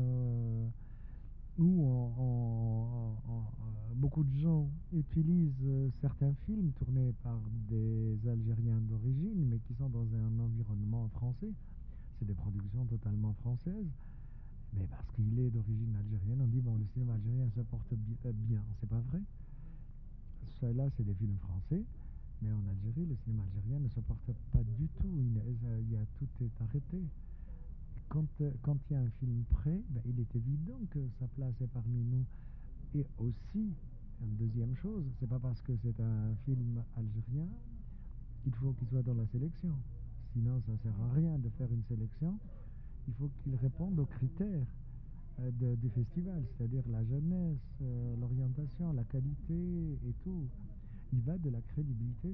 où beaucoup de gens utilisent certains films tournés par des Algériens d'origine, mais qui sont dans un environnement français. C'est des productions totalement françaises. Mais parce qu'il est d'origine algérienne, on dit bon, le cinéma algérien se porte bien. C'est pas vrai. Ceux-là, c'est des films français. Mais en Algérie, le cinéma algérien ne se porte pas du tout. Tout est arrêté. Quand il y a un film prêt, ben, il est évident que sa place est parmi nous. Et aussi, une deuxième chose, c'est pas parce que c'est un film algérien qu'il faut qu'il soit dans la sélection. Sinon, ça sert à rien de faire une sélection. Il faut qu'il réponde aux critères du festival, c'est-à-dire la jeunesse, l'orientation, la qualité et tout. Il va de la crédibilité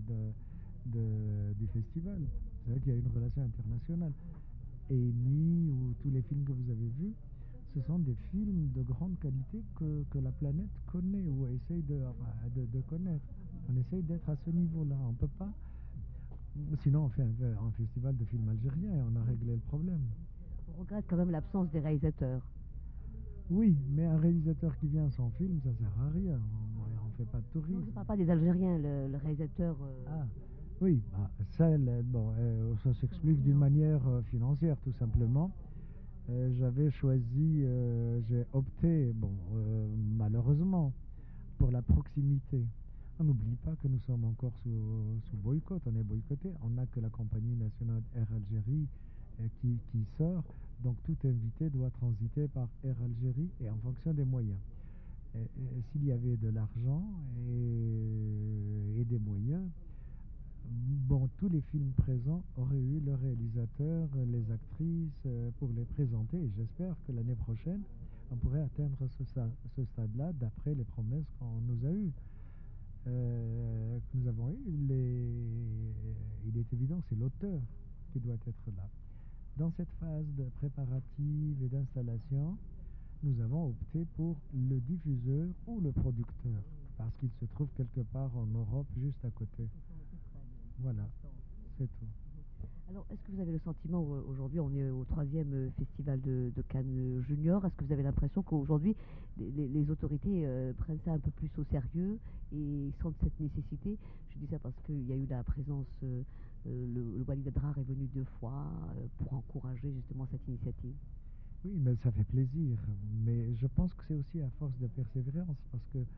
du festival. C'est vrai qu'il y a une relation internationale. Amy ou tous les films que vous avez vus, ce sont des films de grande qualité que la planète connaît ou essaye de connaître. On essaye d'être à ce niveau-là. On ne peut pas. Sinon, on fait un festival de films algériens et on a réglé le problème. On regrette quand même l'absence des réalisateurs. Oui, mais un réalisateur qui vient sans film, ça sert à rien. On ne fait pas de tourisme. Non, je ne parle pas des Algériens, le réalisateur. Ah, oui, ça s'explique d'une manière financière, tout simplement. J'avais choisi, j'ai opté, malheureusement, pour la proximité. On n'oublie pas que nous sommes encore sous boycott, on est boycotté. On n'a que la compagnie nationale Air Algérie qui sort. Donc tout invité doit transiter par Air Algérie et en fonction des moyens. S'il y avait de l'argent et des moyens, bon, tous les films présents auraient eu le réalisateur, les actrices pour les présenter. Et j'espère que l'année prochaine, on pourrait atteindre ce stade-là d'après les promesses qu'on nous a eues. Que nous avons eues. Il est évident que c'est l'auteur qui doit être là. Dans cette phase de préparative et d'installation, nous avons opté pour le diffuseur ou le producteur, parce qu'il se trouve quelque part en Europe, juste à côté. Voilà, c'est tout. Alors, est-ce que vous avez le sentiment, aujourd'hui, on est au 3e festival de Cannes Junior, est-ce que vous avez l'impression qu'aujourd'hui, les autorités prennent ça un peu plus au sérieux et sentent cette nécessité? Je dis ça parce qu'il y a eu la présence, le Walid Adrar est venu 2 fois pour encourager justement cette initiative. Oui, mais ça fait plaisir. Mais je pense que c'est aussi à force de persévérance, parce que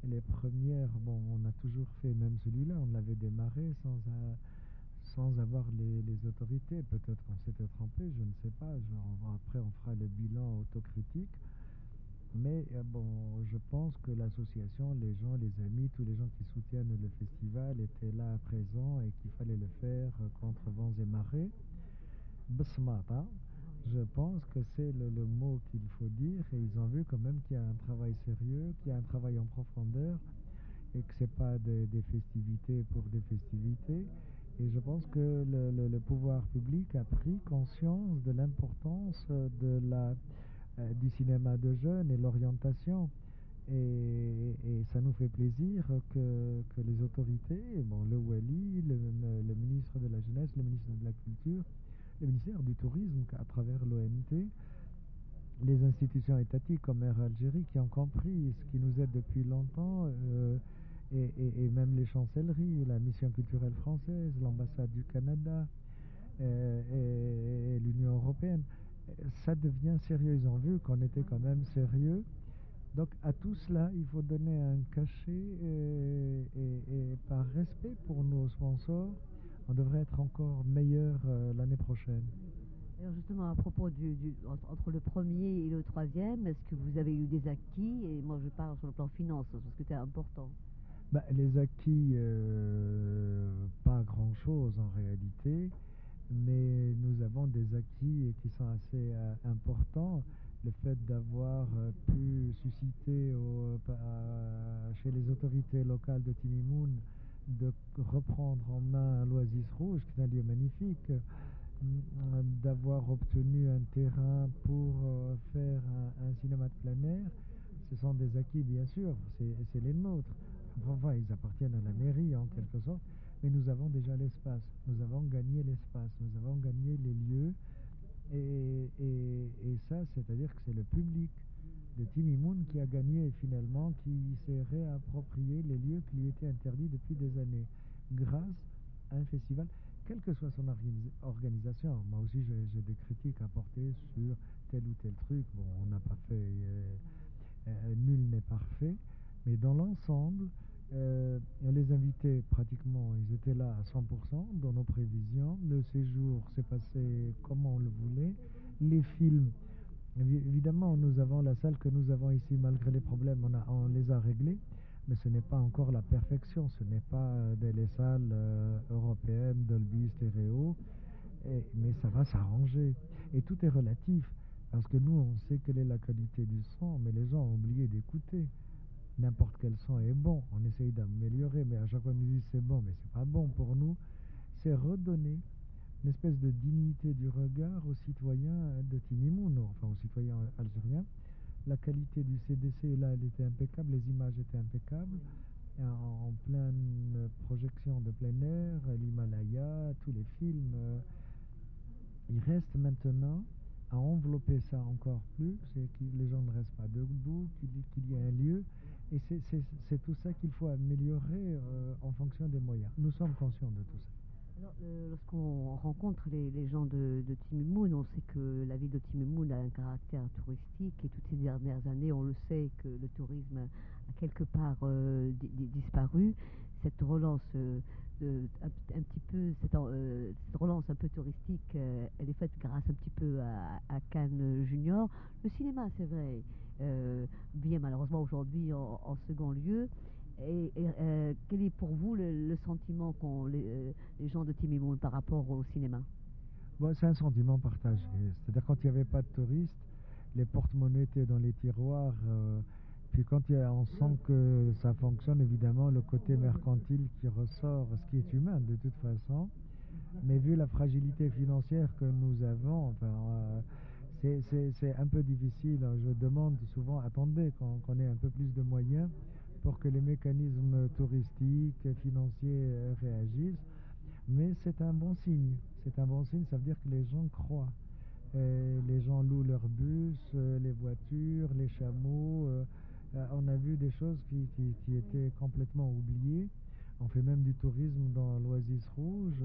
les premières, bon, on a toujours fait, même celui-là, on l'avait démarré sans avoir les autorités. Peut-être qu'on s'était trompé, je ne sais pas. Après, on fera le bilan autocritique. Mais bon, je pense que l'association, les gens, les amis, tous les gens qui soutiennent le festival étaient là présents et qu'il fallait le faire contre vents et marées. Basmata, je pense que c'est le mot qu'il faut dire, et ils ont vu quand même qu'il y a un travail sérieux, qu'il y a un travail en profondeur, et que c'est pas des festivités pour des festivités. Et je pense que le pouvoir public a pris conscience de l'importance du cinéma de jeunes et l'orientation. Et ça nous fait plaisir que les autorités, bon, le Wali, le ministre de la Jeunesse, le ministre de la Culture, le ministère du Tourisme à travers l'ONT, les institutions étatiques comme Air Algérie qui ont compris ce qui nous aide depuis longtemps, et même les chancelleries, la mission culturelle française, l'ambassade du Canada et l'Union européenne. Ça devient sérieux, ils ont vu qu'on était quand même sérieux. Donc à tout cela, il faut donner un cachet, et par respect pour nos sponsors, on devrait être encore meilleur l'année prochaine. Alors justement, à propos entre le premier et le troisième, est-ce que vous avez eu des acquis? Et moi, je parle sur le plan finance, parce que c'est important. Les acquis, pas grand-chose en réalité, mais nous avons des acquis qui sont assez importants. Le fait d'avoir pu susciter chez les autorités locales de Timimoun de reprendre en main l'Oasis Rouge, qui est un lieu magnifique, d'avoir obtenu un terrain pour faire un cinéma de plein air, ce sont des acquis bien sûr, c'est les nôtres. Enfin, ils appartiennent à la mairie en quelque sorte, mais nous avons déjà l'espace, nous avons gagné l'espace, nous avons gagné les lieux, et ça, c'est-à-dire que c'est le public de Timimoun qui a gagné finalement, qui s'est réapproprié les lieux qui lui étaient interdits depuis des années, grâce à un festival, quelle que soit son organisation. Moi aussi, j'ai des critiques à porter sur tel ou tel truc. Bon, on n'a pas fait, nul n'est parfait, mais dans l'ensemble, les invités, pratiquement, ils étaient là à 100% dans nos prévisions. Le séjour s'est passé comme on le voulait. Les films, évidemment, nous avons la salle que nous avons ici, malgré les problèmes, on les a réglés, mais ce n'est pas encore la perfection. Ce n'est pas les salles européennes, Dolby, stéréo, mais ça va s'arranger. Et tout est relatif, parce que nous, on sait quelle est la qualité du son, mais les gens ont oublié d'écouter. N'importe quel son est bon, on essaye d'améliorer, mais à chaque fois on nous dit c'est bon, mais c'est pas bon pour nous. C'est redonner une espèce de dignité du regard aux citoyens de Timimoun, enfin aux citoyens algériens. La qualité du CDC, là, elle était impeccable, les images étaient impeccables, en pleine projection de plein air, l'Himalaya, tous les films. Il reste maintenant à envelopper ça encore plus, c'est que les gens ne restent pas debout, qu'il y ait un lieu. Et c'est tout ça qu'il faut améliorer en fonction des moyens. Nous sommes conscients de tout ça. Alors, lorsqu'on rencontre les gens de Timimoun, on sait que la ville de Timimoun a un caractère touristique, et toutes ces dernières années, on le sait que le tourisme a quelque part disparu. Cette relance un petit peu, cette relance un peu touristique, elle est faite grâce un petit peu à Cannes Junior. Le cinéma, c'est vrai, vient malheureusement aujourd'hui en second lieu. Et quel est pour vous le sentiment qu'ont les gens de Timimoun par rapport au cinéma? C'est un sentiment partagé. C'est-à-dire quand il n'y avait pas de touristes, les porte-monnaies étaient dans les tiroirs. Puis quand on sent que ça fonctionne, évidemment, le côté mercantile qui ressort, ce qui est humain de toute façon. Mais vu la fragilité financière que nous avons, enfin, c'est un peu difficile. Je demande souvent, attendez qu'on ait un peu plus de moyens pour que les mécanismes touristiques, financiers réagissent. Mais c'est un bon signe. C'est un bon signe, ça veut dire que les gens croient. Les gens louent leurs bus, les voitures, les chameaux. On a vu des choses qui étaient complètement oubliées. On fait même du tourisme dans l'Oasis Rouge.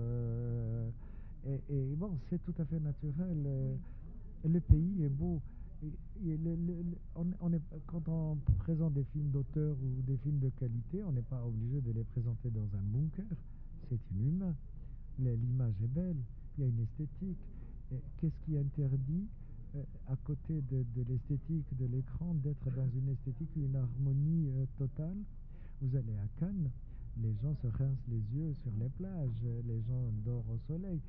Et bon, c'est tout à fait naturel. Le pays est beau. Quand on présente des films d'auteur ou des films de qualité, on n'est pas obligé de les présenter dans un bunker. C'est inhumain. L'image est belle, il y a une esthétique. Qu'est-ce qui interdit, à côté de l'esthétique de l'écran, d'être dans une esthétique, une harmonie totale? Vous allez à Cannes, les gens se rincent les yeux sur les plages, les gens dorment au soleil.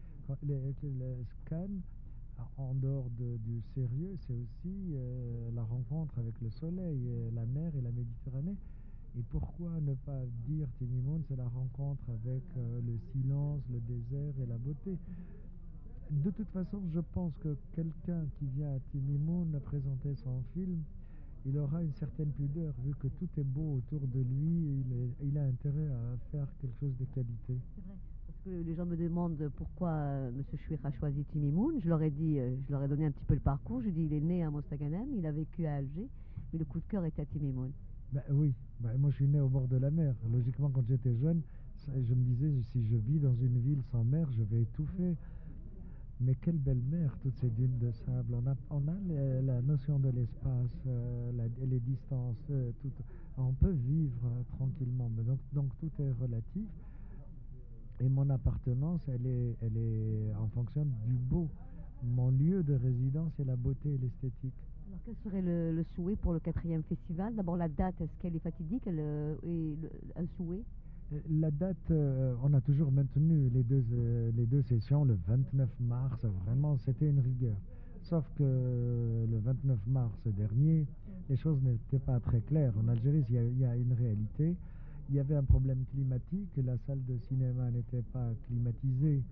Cannes, en dehors du sérieux, c'est aussi la rencontre avec le soleil, la mer et la Méditerranée. Et pourquoi ne pas dire Timimoun, c'est la rencontre avec le silence, le désert et la beauté? De toute façon, je pense que quelqu'un qui vient à Timimoun présenter son film, il aura une certaine pudeur, vu que tout est beau autour de lui, il a intérêt à faire quelque chose de qualité. C'est vrai, parce que les gens me demandent pourquoi M. Chouir a choisi Timimoun. Je leur ai dit, je leur ai donné un petit peu le parcours. Je dis, il est né à Mostaganem, il a vécu à Alger, mais le coup de cœur était à Timimoun. Ben oui, moi je suis né au bord de la mer. Logiquement, quand j'étais jeune, je me disais, si je vis dans une ville sans mer, je vais étouffer. Mais quelle belle mer, toutes ces dunes de sable. On a la notion de l'espace, les distances, tout. On peut vivre tranquillement. Mais donc tout est relatif. Et mon appartenance, elle est en fonction du beau. Mon lieu de résidence, c'est la beauté et l'esthétique. Alors quel serait le souhait pour le 4e festival? D'abord la date, est-ce qu'elle est fatidique, un souhait? La date, on a toujours maintenu les deux sessions, le 29 mars, vraiment c'était une rigueur. Sauf que le 29 mars dernier, les choses n'étaient pas très claires. En Algérie, il y a une réalité. Il y avait un problème climatique, la salle de cinéma n'était pas climatisée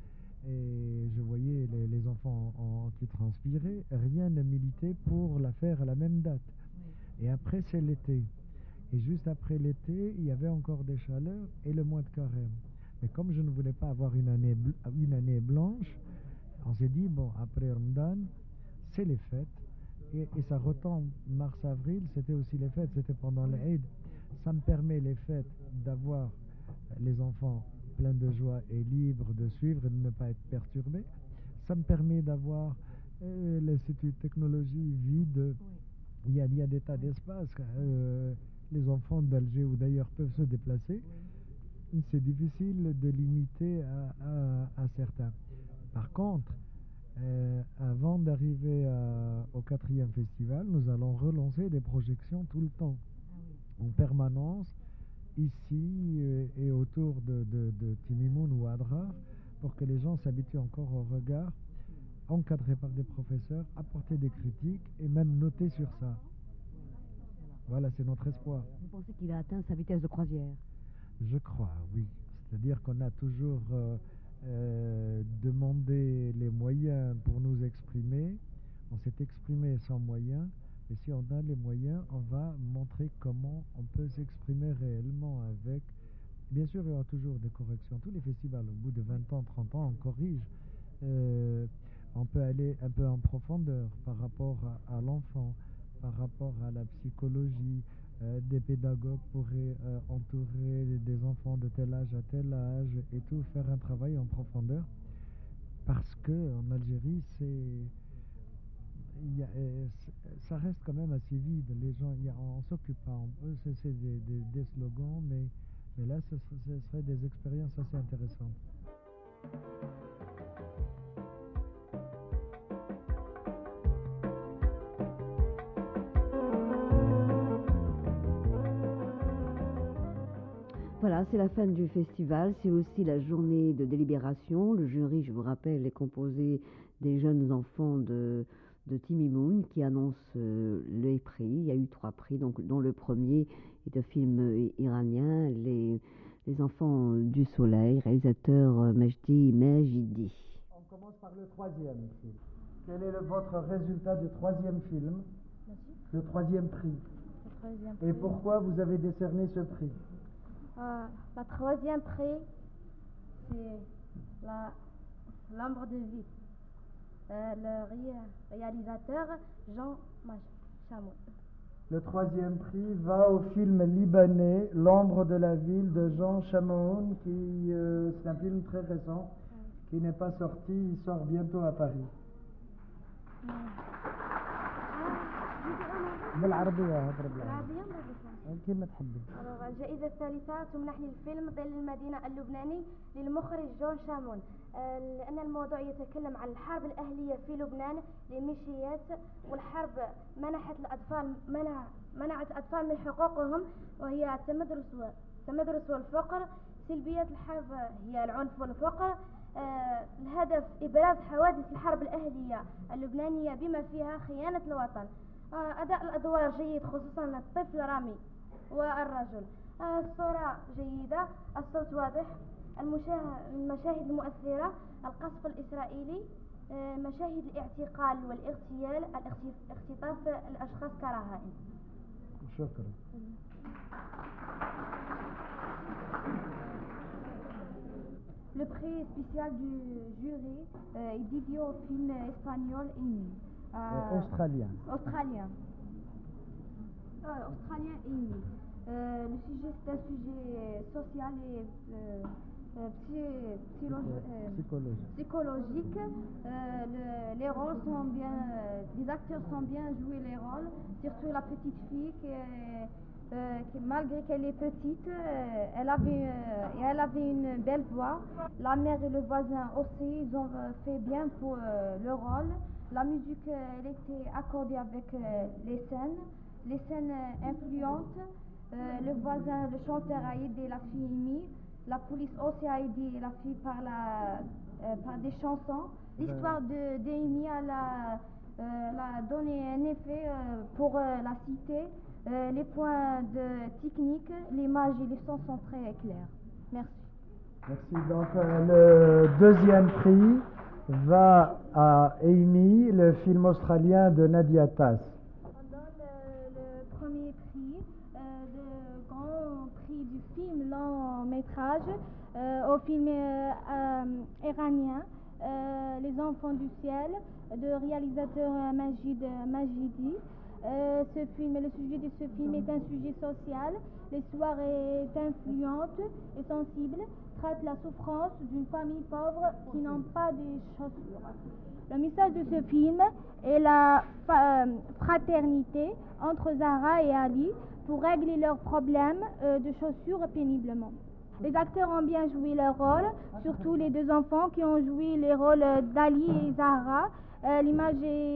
et je voyais les enfants qui transpiraient. Rien ne militait pour la faire à la même date. Et après, c'est l'été. Et juste après l'été, il y avait encore des chaleurs et le mois de carême. Mais comme je ne voulais pas avoir une année blanche, on s'est dit, bon, après Ramadan, c'est les fêtes. Et ça retombe mars-avril, c'était aussi les fêtes, c'était pendant l'Aïd. Ça me permet les fêtes d'avoir les enfants pleins de joie et libres de suivre et de ne pas être perturbés. Ça me permet d'avoir l'Institut de technologie vide. Il y a des tas d'espaces. Les enfants d'Alger ou d'ailleurs peuvent se déplacer. C'est difficile de limiter à certains. Par contre, avant d'arriver au 4e festival, nous allons relancer des projections tout le temps, en permanence, ici et autour de Timimoun ou Adrar, pour que les gens s'habituent encore au regard, encadré par des professeurs, apporter des critiques et même noter sur ça. Voilà, c'est notre espoir. Vous pensez qu'il a atteint sa vitesse de croisière? Je crois, oui. C'est-à-dire qu'on a toujours demandé les moyens pour nous exprimer. On s'est exprimé sans moyens. Et si on a les moyens, on va montrer comment on peut s'exprimer réellement avec. Bien sûr, il y aura toujours des corrections. Tous les festivals, au bout de 20 ans, 30 ans, on corrige. On peut aller un peu en profondeur par rapport à l'enfant, par rapport à la psychologie. Des pédagogues pourraient entourer des enfants de tel âge à tel âge et tout, faire un travail en profondeur. Parce que en Algérie, ça reste quand même assez vide. Les gens, on s'occupe pas. C'est des slogans, mais là, ce serait des expériences assez intéressantes. Voilà, c'est la fin du festival, c'est aussi la journée de délibération. Le jury, je vous rappelle, est composé des jeunes enfants de Timimoun qui annoncent les prix. Il y a eu 3 prix, dont le premier est un film iranien, les enfants du soleil, réalisateur Majdi Majidi. On commence par le 3e film. Quel est votre résultat du 3e film? Merci. Le 3e prix. Le 3e prix. Et pourquoi vous avez décerné ce prix? Le 3e prix, c'est l'ombre de vie. Le réalisateur Jean Chamoun. Le 3e prix va au film libanais L'ombre de la ville de Jean Chamoun, qui c'est un film très récent, qui n'est pas sorti, il sort bientôt à Paris. بالعربية هضر بالعربية العربية ولا بالفرنسية؟ كيما تحبي. الجائزة الثالثة تمنح للفيلم ظل المدينة اللبناني للمخرج جون شامون، لأن الموضوع يتكلم عن الحرب الأهلية في لبنان للميليشيات، والحرب منعت الأطفال من حقوقهم، وهي التمدرس والفقر. سلبيات الحرب هي العنف والفقر. الهدف إبراز حوادث الحرب الأهلية اللبنانية بما فيها خيانة الوطن. أداء الأدوار جيد، خصوصا الطفل رامي والرجل. الصورة جيدة، الصوت واضح، المشاهد المؤثرة، القصف الإسرائيلي، مشاهد الاعتقال والاغتيال، اختطاف الأشخاص كرهائن. شكرا. Le prix spécial du jury est dédié au film espagnol Amy. Australien. Australien Amy. Le sujet, c'est un sujet social et psychologique. Les rôles sont bien, les acteurs sont bien joués les rôles, surtout la petite fille qui malgré qu'elle est petite, elle avait une belle voix. La mère et le voisin aussi, ils ont fait bien pour le rôle. La musique, elle était accordée avec les scènes influentes. Le voisin, le chanteur a aidé la fille Amy. La police aussi a aidé la fille par des chansons. L'histoire d'Amy a donné un effet pour la cité. Les points techniques, l'image et les sons sont très clairs. Merci. Merci. Donc le deuxième prix va à Amy, le film australien de Nadia Tass. On donne le premier prix, le grand prix du film long métrage au film iranien Les Enfants du Ciel, de réalisateur Majidi. Le sujet de ce film est un sujet social. L'histoire est influente et sensible, traite la souffrance d'une famille pauvre qui n'ont pas de chaussures. Le message de ce film est la fraternité entre Zahra et Ali pour régler leurs problèmes de chaussures péniblement. Les acteurs ont bien joué leur rôle, surtout les deux enfants qui ont joué les rôles d'Ali et Zahra. L'image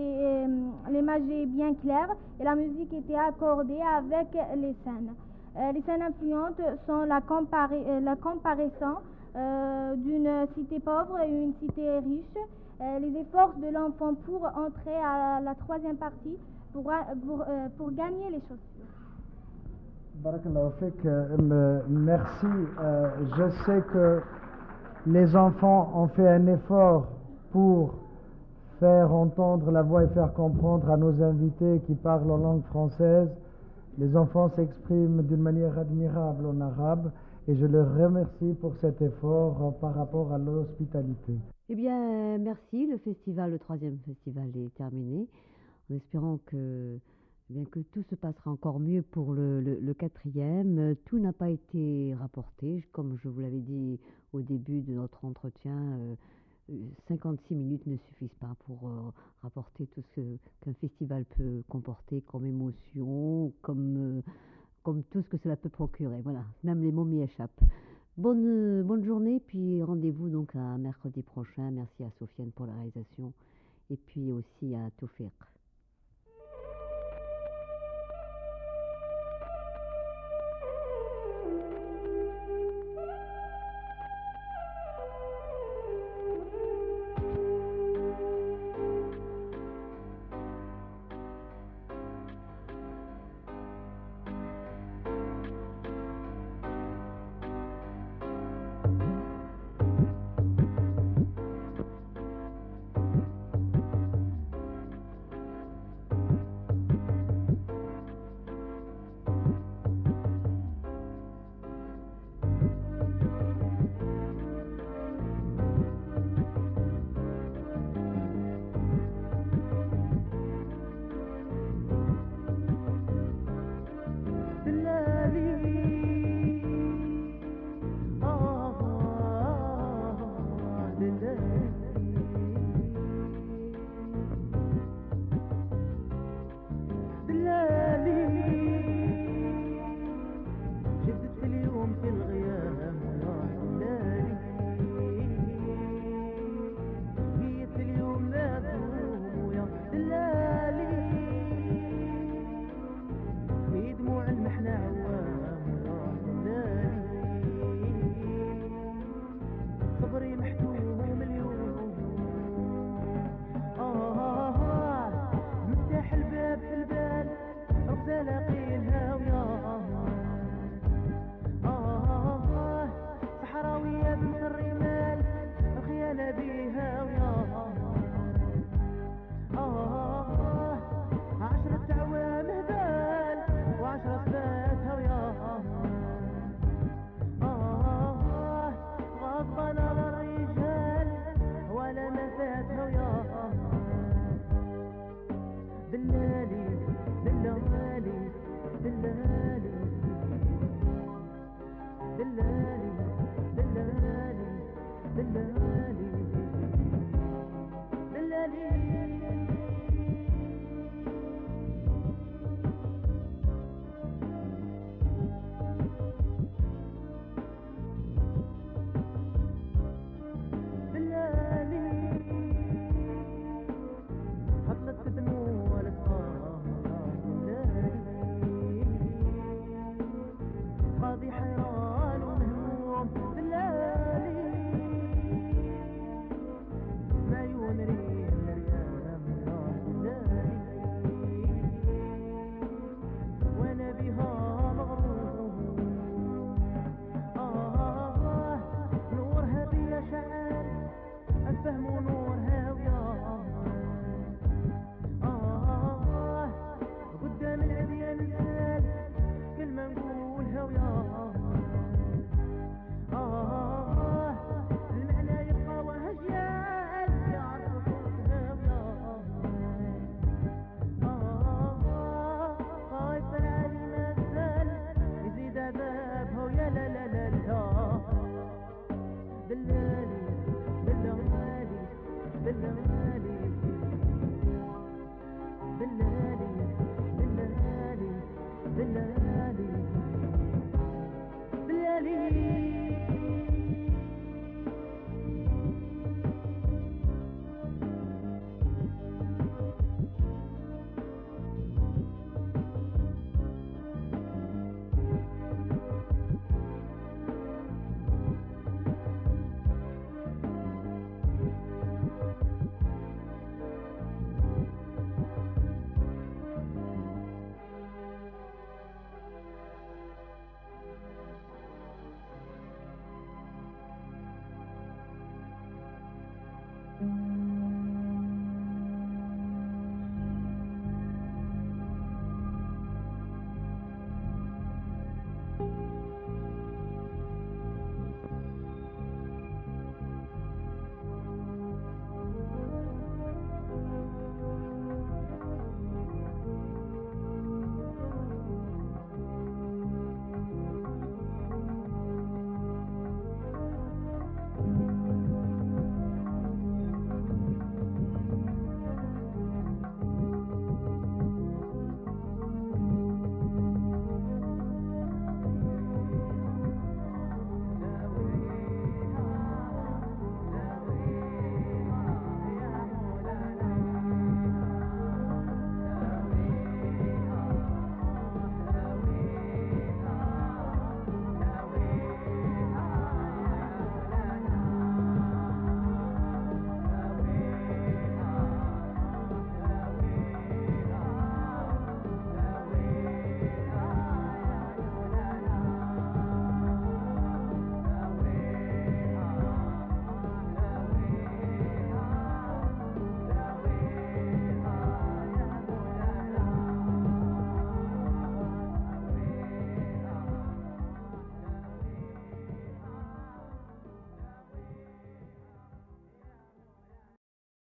est bien claire et la musique était accordée avec les scènes. Les scènes influentes sont la comparaison d'une cité pauvre et une cité riche, les efforts de l'enfant pour entrer à la troisième partie pour gagner les chaussures. Barakallahu fik, merci. Je sais que les enfants ont fait un effort pour faire entendre la voix et faire comprendre à nos invités qui parlent en langue française. Les enfants s'expriment d'une manière admirable en arabe et je les remercie pour cet effort par rapport à l'hospitalité. Eh bien, merci. Le troisième festival est terminé, en espérant que tout se passera encore mieux pour le quatrième. Tout n'a pas été rapporté, comme je vous l'avais dit au début de notre entretien. 56 minutes ne suffisent pas pour rapporter tout ce qu'un festival peut comporter comme émotion, comme tout ce que cela peut procurer. Voilà, même les mots m'y échappent. Bonne journée, puis rendez-vous donc à mercredi prochain. Merci à Sofiane pour la réalisation et puis aussi à Toufir.